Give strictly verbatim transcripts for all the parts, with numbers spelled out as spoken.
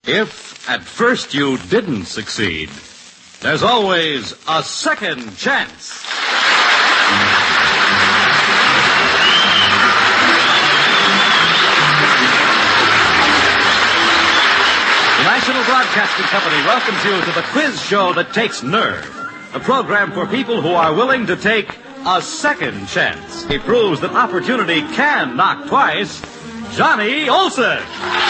If at first you didn't succeed, there's always a second chance. The National Broadcasting Company welcomes you to the quiz show that takes nerve. A program for people who are willing to take a second chance. He proves that opportunity can knock twice. Johnny Olson.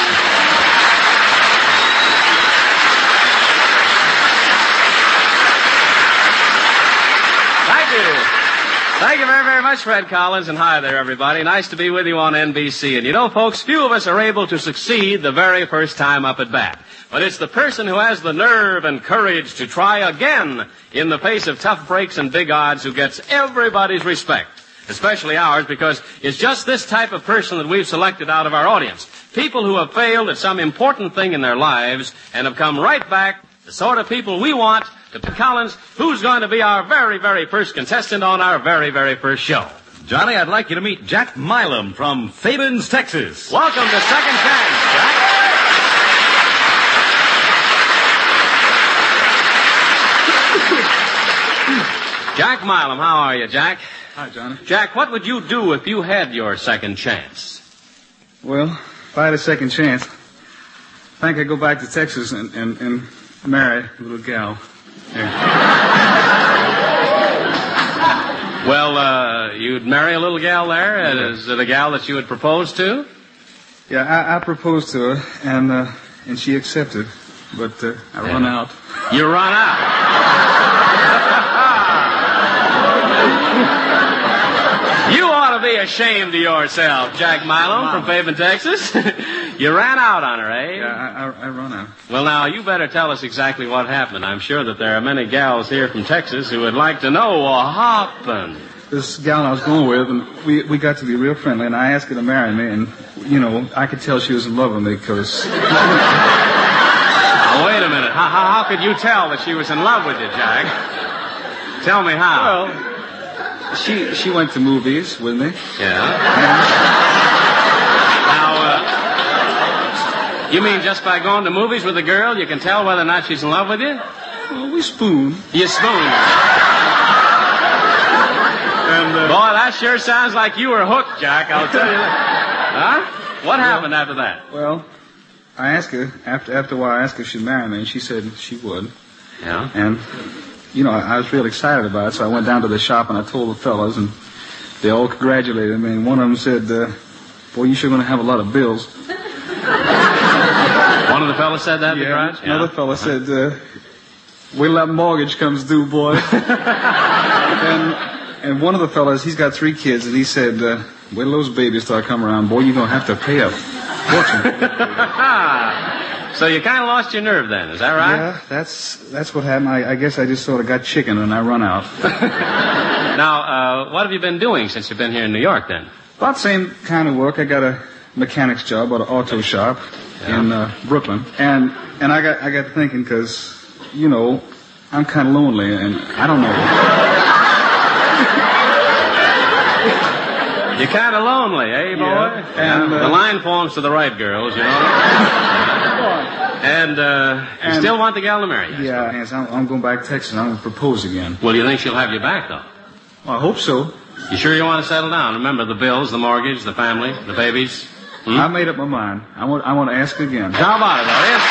Thank you. Thank you very, very much, Fred Collins, and hi there, everybody. Nice to be with you on N B C. And you know, folks, few of us are able to succeed the very first time up at bat. But it's the person who has the nerve and courage to try again in the face of tough breaks and big odds who gets everybody's respect, especially ours, because it's just this type of person that we've selected out of our audience. People who have failed at some important thing in their lives and have come right back, the sort of people we want to pick. Collins, who's going to be our very, very first contestant on our very, very first show? Johnny, I'd like you to meet Jack Milam from Fabens, Texas. Welcome to Second Chance, Jack. Jack Milam, how are you, Jack? Hi, Johnny. Jack, what would you do if you had your second chance? Well, if I had a second chance, I think I'd go back to Texas and, and, and marry a little gal. Yeah. Well, uh, you'd marry a little gal there? Is it a gal that you would propose to? Yeah, I, I proposed to her, and uh, and she accepted, but uh, I yeah. run out. You run out? You ought to be ashamed of yourself, Jack Milam from Fabens, Texas. You ran out on her, eh? Yeah, I, I, I run out. Well, now, you better tell us exactly what happened. I'm sure that there are many gals here from Texas who would like to know what happened. This gal I was going with, and we we got to be real friendly, and I asked her to marry me, and, you know, I could tell she was in love with me, because... Now, wait a minute. How, how, how could you tell that she was in love with you, Jack? Tell me how. Well... She she went to movies with me. Yeah. Now, uh, you mean just by going to movies with a girl, you can tell whether or not she's in love with you? Well, we spoon. You spoon. And, uh, Boy, that sure sounds like you were hooked, Jack, I'll tell you that. Huh? What well, happened after that? Well, I asked her, after, after a while, I asked her if she'd marry me, and she said she would. Yeah? And... You know, I was real excited about it, so I went down to the shop and I told the fellas, and they all congratulated me. And one of them said, uh, boy, you sure going to have a lot of bills. One of the fellas said that in yeah, the garage? Another yeah. fella said, uh, wait till that mortgage comes due, boy. and and one of the fellas, he's got three kids, and he said, uh, wait till those babies start coming around, boy, you're going to have to pay a fortune. So you kind of lost your nerve then, is that right? Yeah, that's that's what happened. I, I guess I just sort of got chicken and I run out. Now, uh, what have you been doing since you've been here in New York then? About the same kind of work. I got a mechanic's job at an auto shop yeah. in uh, Brooklyn. And and I got I got thinking because, you know, I'm kind of lonely and I don't know. You're kind of lonely, eh, boy? Yeah. And, uh, uh, the line forms to the right girls, you know. And, uh, you and, still want the gal to marry you? Yeah, yes, I'm, I'm going back to Texas. I'm going to propose again. Well, do you think she'll have you back, though? Well, I hope so. You sure you want to settle down? Remember the bills, the mortgage, the family, the babies? Hmm? I made up my mind. I want, I want to ask again. How about it, Elliot?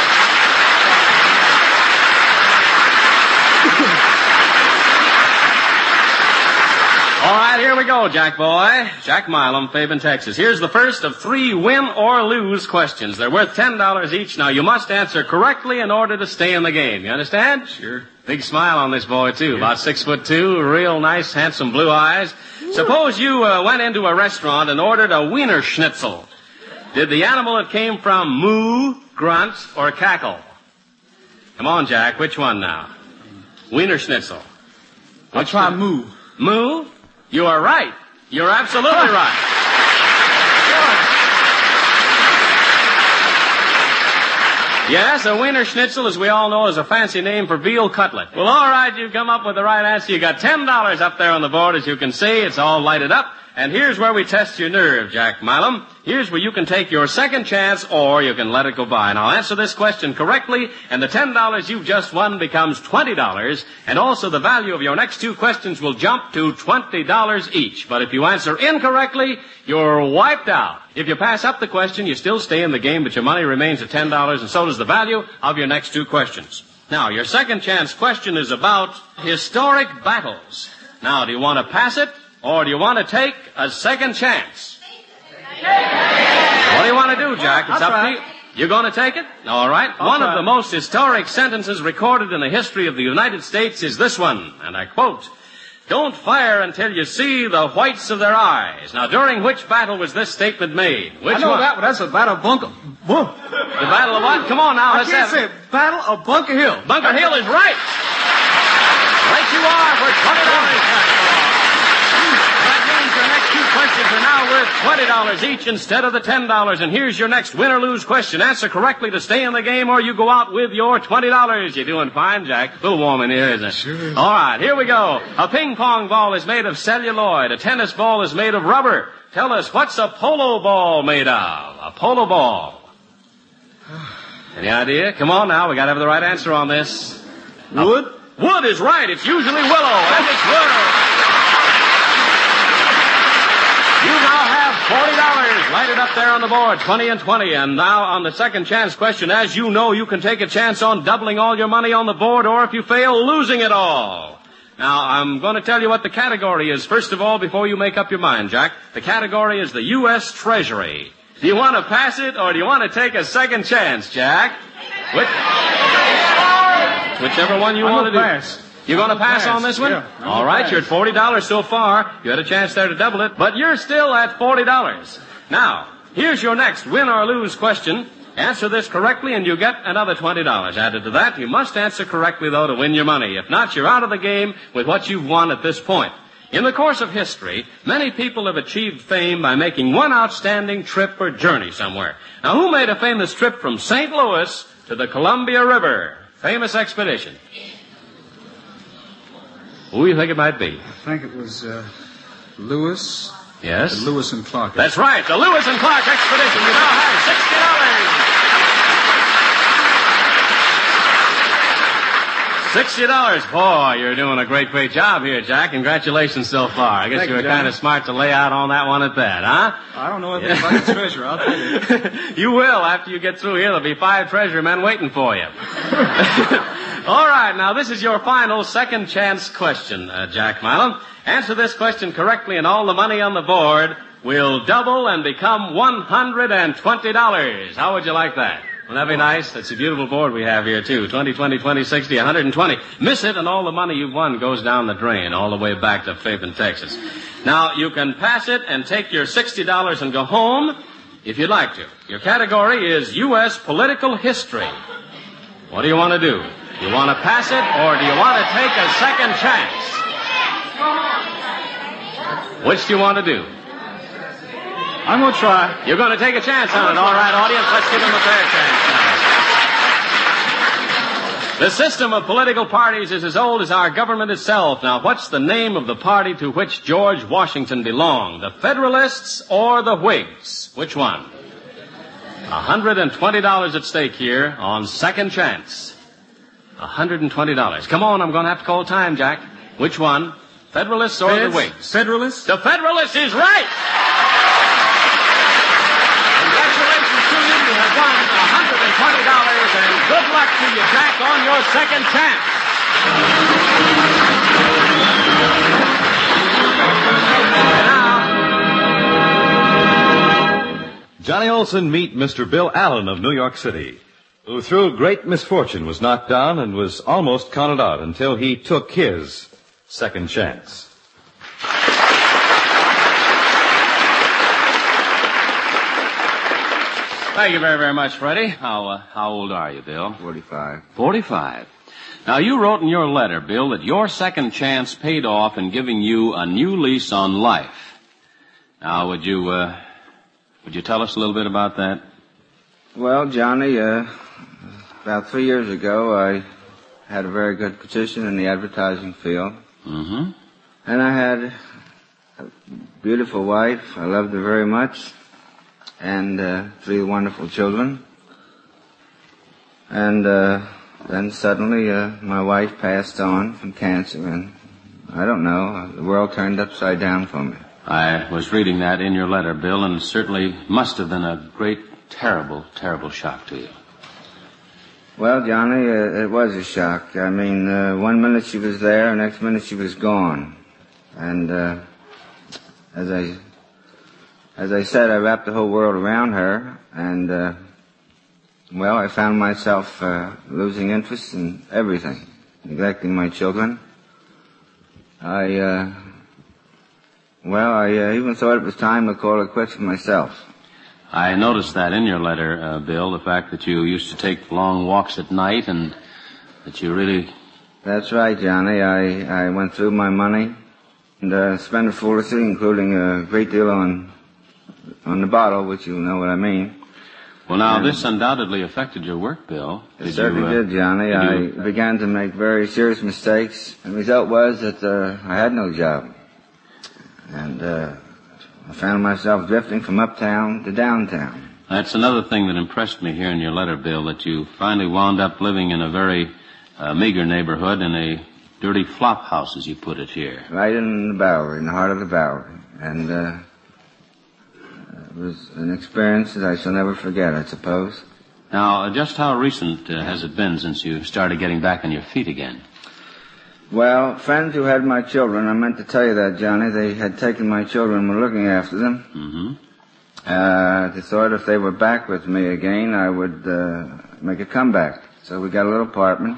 All right, here we go, Jack boy. Jack Milam, Fabens, Texas. Here's the first of three win-or-lose questions. They're worth ten dollars each. Now, you must answer correctly in order to stay in the game. You understand? Sure. Big smile on this boy, too. Yeah. About six foot two, real nice, handsome blue eyes. Ooh. Suppose you uh, went into a restaurant and ordered a Wiener Schnitzel. Did the animal it came from moo, grunt, or cackle? Come on, Jack. Which one now? Wiener Schnitzel. I'll try moo. Moo? You are right. You're absolutely right. Yes, a Wiener Schnitzel, as we all know, is a fancy name for veal cutlet. Well, all right, you've come up with the right answer. You got ten dollars up there on the board, as you can see. It's all lighted up. And here's where we test your nerve, Jack Milam. Here's where you can take your second chance, or you can let it go by. Now, answer this question correctly, and the ten dollars you've just won becomes twenty dollars, and also the value of your next two questions will jump to twenty dollars each. But if you answer incorrectly, you're wiped out. If you pass up the question, you still stay in the game, but your money remains at ten dollars, and so does the value of your next two questions. Now, your second chance question is about historic battles. Now, do you want to pass it, or do you want to take a second chance? What do you want to do, Jack? It's up to you. You're going to take it? All right. One of the most historic sentences recorded in the history of the United States is this one, and I quote, "Don't fire until you see the whites of their eyes." Now, during which battle was this statement made? Which I know one? that one. That's the Battle of Bunker. Whoa. The Battle of what? Come on now. I Let's can't have say it. it. Battle of Bunker Hill. Bunker Hill is right. Right you are for twenty dollars. That means your next two questions are now worth twenty dollars each instead of the ten dollars. And here's your next win or lose question. Answer correctly to stay in the game, or you go out with your twenty dollars. You're doing fine, Jack. A little warm in here, isn't it? Sure. All right, here we go. A ping pong ball is made of celluloid. A tennis ball is made of rubber. Tell us, what's a polo ball made of? A polo ball. Any idea? Come on now, we gotta have the right answer on this. Wood? Uh, wood is right. It's usually willow, and it's wood. You now have forty dollars lighted up there on the board, twenty and twenty. And now on the second chance question, as you know, you can take a chance on doubling all your money on the board, or if you fail, losing it all. Now, I'm going to tell you what the category is, first of all, before you make up your mind, Jack. The category is the U S Treasury. Do you want to pass it, or do you want to take a second chance, Jack? Which, whichever one you I'm want to do. Pass. You're going to pass, pass on this one? Yeah, all right, pass. You're at forty dollars so far. You had a chance there to double it, but you're still at forty dollars. Now, here's your next win or lose question. Answer this correctly, and you get another twenty dollars. Added to that, you must answer correctly, though, to win your money. If not, you're out of the game with what you've won at this point. In the course of history, many people have achieved fame by making one outstanding trip or journey somewhere. Now, who made a famous trip from Saint Louis to the Columbia River? Famous expedition. Who do you think it might be? I think it was uh, Lewis. Yes? The Lewis and Clark. That's right, the Lewis and Clark expedition. You now have sixty dollars. sixty dollars. Boy, you're doing a great, great job here, Jack. Congratulations so far. I guess Thank you were you, kind of Johnny. smart to lay out on that one at that, huh? I don't know anything about the treasure. I'll tell you. You will. After you get through here, there'll be five treasure men waiting for you. All right, now this is your final second chance question, uh, Jack Milam. Answer this question correctly, and all the money on the board will double and become one hundred twenty dollars. How would you like that? Wouldn't that be nice? That's a beautiful board we have here, too. twenty, twenty, twenty, sixty, one hundred twenty. Miss it, and all the money you've won goes down the drain all the way back to Fairfield, Texas. Now, you can pass it and take your sixty dollars and go home if you'd like to. Your category is U S Political History. What do you want to do? Do you want to pass it, or do you want to take a second chance? Which do you want to do? I'm going to try. You're going to take a chance on it. All right, audience, let's give him a fair chance now. The system of political parties is as old as our government itself. Now, what's the name of the party to which George Washington belonged? The Federalists or the Whigs? Which one? one hundred twenty dollars at stake here on second chance. one hundred twenty dollars. Come on, I'm going to have to call time, Jack. Which one? Federalists or Feds? the Whigs? Federalists? The Federalist is right! Congratulations to you. You have won one hundred twenty dollars, and good luck to you, Jack, on your second chance. Now, Johnny Olson, meet Mister Bill Allen of New York City, who through great misfortune was knocked down and was almost counted out until he took his second chance. Thank you very, very much, Freddie. How, uh, how old are you, Bill? Forty-five. Forty-five. Now, you wrote in your letter, Bill, that your second chance paid off in giving you a new lease on life. Now, would you, uh, would you tell us a little bit about that? Well, Johnny, uh, about three years ago, I had a very good position in the advertising field. Mm-hmm. And I had beautiful wife. I loved her very much. And uh, three wonderful children. And uh, then suddenly uh, my wife passed on from cancer, and I don't know, the world turned upside down for me. I was reading that in your letter, Bill, and it certainly must have been a great, terrible, terrible shock to you. Well, Johnny, uh, it was a shock. I mean, uh, one minute she was there, next minute she was gone. And uh, as I as I said, I wrapped the whole world around her, and, uh, well, I found myself uh, losing interest in everything, neglecting my children. I, uh, well, I uh, even thought it was time to call it quits for myself. I noticed that in your letter, uh, Bill, the fact that you used to take long walks at night and that you really... That's right, Johnny. I, I went through my money and uh, spent it foolishly, including a great deal on on the bottle, which you know what I mean. Well, now, and this undoubtedly affected your work, Bill. It did certainly you, uh, did, Johnny. did I you... began to make very serious mistakes. And the result was that uh, I had no job. And uh, I found myself drifting from uptown to downtown. That's another thing that impressed me here in your letter, Bill, that you finally wound up living in a very uh, meager neighborhood in a dirty flop house, as you put it here. Right in the Bowery, in the heart of the Bowery. And uh, it was an experience that I shall never forget, I suppose. Now, uh, just how recent uh, has it been since you started getting back on your feet again? Well, friends who had my children, I meant to tell you that, Johnny, they had taken my children and were looking after them. Mm-hmm. Uh, they thought if they were back with me again, I would uh, make a comeback. So we got a little apartment.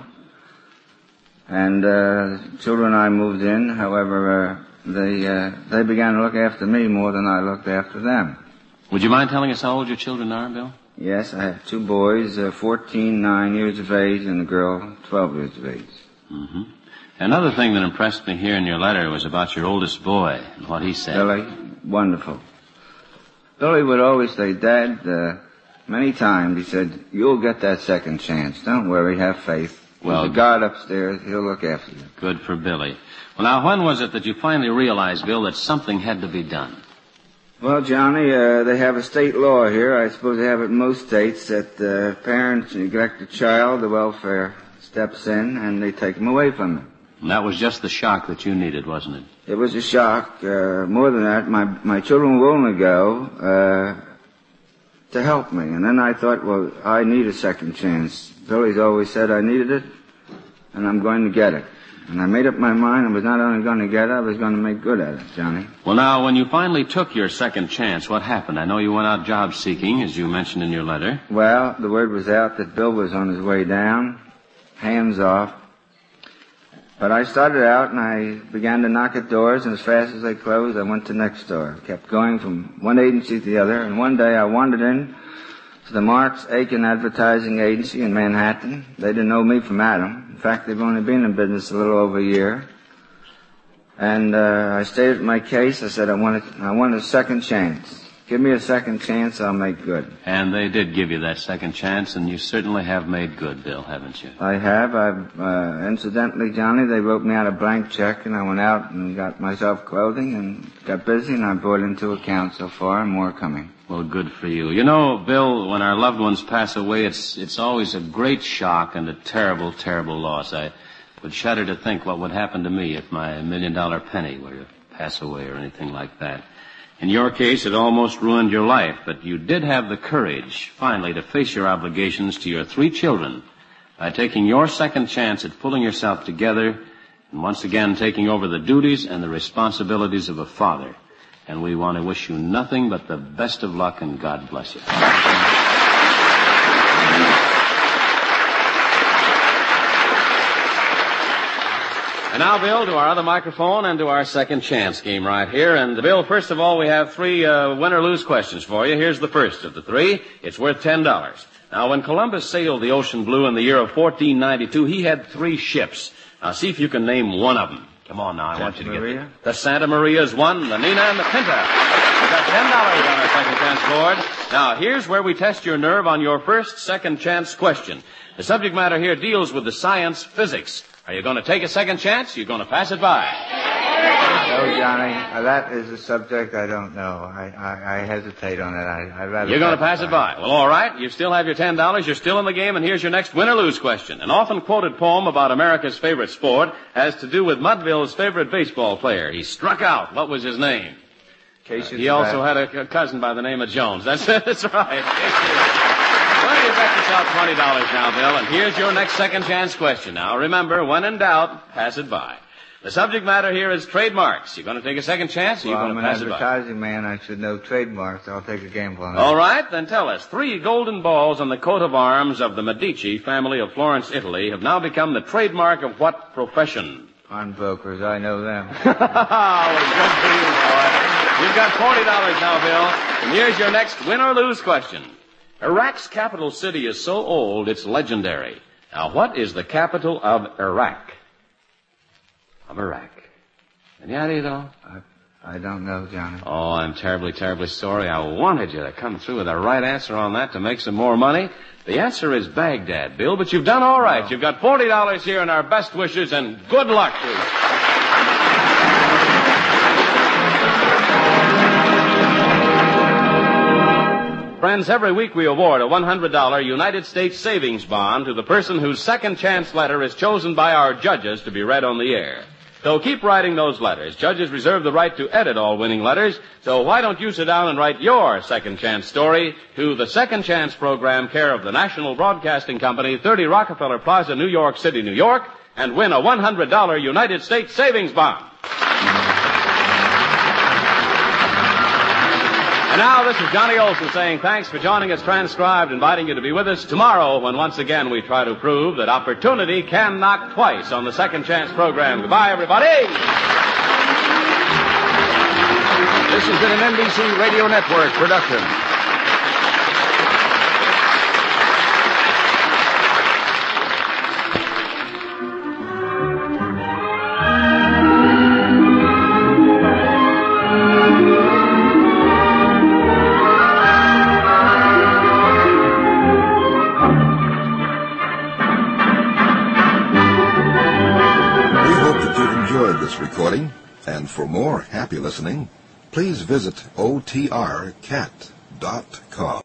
And uh, children and I moved in. However, uh, they uh, they began to look after me more than I looked after them. Would you mind telling us how old your children are, Bill? Yes, I have two boys, uh, fourteen, nine years of age, and a girl, twelve years of age. Mm-hmm. Another thing that impressed me here in your letter was about your oldest boy and what he said. Billy, wonderful. Billy would always say, Dad, uh, many times he said, you'll get that second chance. Don't worry, have faith. Well, the God upstairs, he'll look after you. Good for Billy. Well, now, when was it that you finally realized, Bill, that something had to be done? Well, Johnny, uh, they have a state law here. I suppose they have it in most states that uh, parents neglect a child, the welfare steps in, and they take him away from them. And that was just the shock that you needed, wasn't it? It was a shock. Uh, more than that, my my children were willing to go uh, to help me. And then I thought, well, I need a second chance. Billy's always said I needed it, and I'm going to get it. And I made up my mind I was not only going to get it, I was going to make good at it, Johnny. Well, now, when you finally took your second chance, what happened? I know you went out job seeking, as you mentioned in your letter. Well, the word was out that Bill was on his way down, hands off. But I started out and I began to knock at doors, and as fast as they closed, I went to next door. Kept going from one agency to the other, and one day I wandered in to the Marks Aiken Advertising Agency in Manhattan. They didn't know me from Adam. In fact, they've only been in business a little over a year. And uh, I stated my case. I said I wanted, I wanted a second chance. Give me a second chance, I'll make good. And they did give you that second chance, and you certainly have made good, Bill, haven't you? I have. I've, uh, incidentally, Johnny, they wrote me out a blank check, and I went out and got myself clothing and got busy, and I brought in two accounts so far, and more coming. Well, good for you. You know, Bill, when our loved ones pass away, it's it's always a great shock and a terrible, terrible loss. I would shudder to think what would happen to me if my million-dollar penny were to pass away or anything like that. In your case, it almost ruined your life, but you did have the courage, finally, to face your obligations to your three children by taking your second chance at pulling yourself together and once again taking over the duties and the responsibilities of a father. And we want to wish you nothing but the best of luck, and God bless you. And now, Bill, to our other microphone and to our second chance game right here. And, Bill, first of all, we have three uh, win-or-lose questions for you. Here's the first of the three. It's worth ten dollars. Now, when Columbus sailed the ocean blue in the year of fourteen ninety-two, he had three ships. Now, see if you can name one of them. Come on now, I Santa want you to Maria? get it. The Santa Maria's one, the Nina and the Pinta. We've got ten dollars on our second chance board. Now, here's where we test your nerve on your first second chance question. The subject matter here deals with the science physics. Are you going to take a second chance? You're going to pass it by. No, Johnny, uh, that is a subject I don't know. I, I, I hesitate on it. I, I'd rather... You're going to pass it by. Well, all right. You still have your ten dollars. You're still in the game, and here's your next win-or-lose question. An often-quoted poem about America's favorite sport has to do with Mudville's favorite baseball player. He struck out. What was his name? Uh, he also had a, a cousin by the name of Jones. That's it. That's right. Well, you bet yourself twenty dollars now, Bill, and here's your next second chance question. Now, remember, when in doubt, pass it by. The subject matter here is trademarks. You're going to take a second chance, or well, you're going to pass it by? I'm an advertising man. I should know trademarks. I'll take a gamble on that. All right, then tell us. Three golden balls on the coat of arms of the Medici family of Florence, Italy, have now become the trademark of what profession? Pawnbrokers. I know them. Oh, good for you, boy. You've got forty dollars now, Bill. And here's your next win or lose question. Iraq's capital city is so old, it's legendary. Now, what is the capital of Iraq? Of Iraq. Any idea, though? I, I don't know, Johnny. Oh, I'm terribly, terribly sorry. I wanted you to come through with the right answer on that to make some more money. The answer is Baghdad, Bill, but you've done all right. Oh. You've got forty dollars here, and our best wishes, and good luck to you. Friends, every week we award a one hundred dollars United States savings bond to the person whose second chance letter is chosen by our judges to be read on the air. So keep writing those letters. Judges reserve the right to edit all winning letters, so why don't you sit down and write your second chance story to the Second Chance Program, care of the National Broadcasting Company, thirty Rockefeller Plaza, New York City, New York, and win a one hundred dollars United States savings bond. And now, this is Johnny Olson saying thanks for joining us transcribed, inviting you to be with us tomorrow when once again we try to prove that opportunity can knock twice on the Second Chance Program. Goodbye, everybody. This has been an N B C Radio Network production. Recording, and for more happy listening, please visit O T R cat dot com.